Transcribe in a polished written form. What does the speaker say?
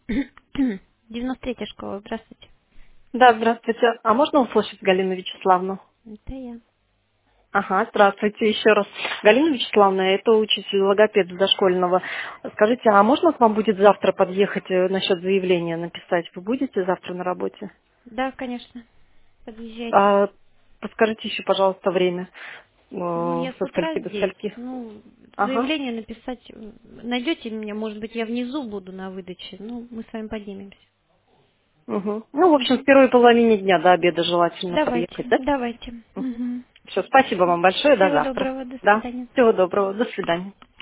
93-я школа, здравствуйте. Да, здравствуйте. А можно услышать Галину Вячеславовну? Это я. Ага, здравствуйте еще раз. Галина Вячеславовна, это учитель логопеда дошкольного. Скажите, а можно к вам будет завтра подъехать насчет заявления написать? Вы будете завтра на работе? Да, конечно. Подъезжайте. А, подскажите еще, пожалуйста, время. Ну, я с Со утра скольки до здесь. скольки? Ну, Ага. заявление написать. Найдете меня, может быть, я внизу буду на выдаче. Ну, мы с вами поднимемся. Угу. Ну, в общем, в Мгм. первой половине дня до обеда желательно Давайте, подъехать, да? давайте. Мгм. Все, спасибо вам большое, до Всего завтра. доброго, до Да, свидания. всего доброго, до свидания.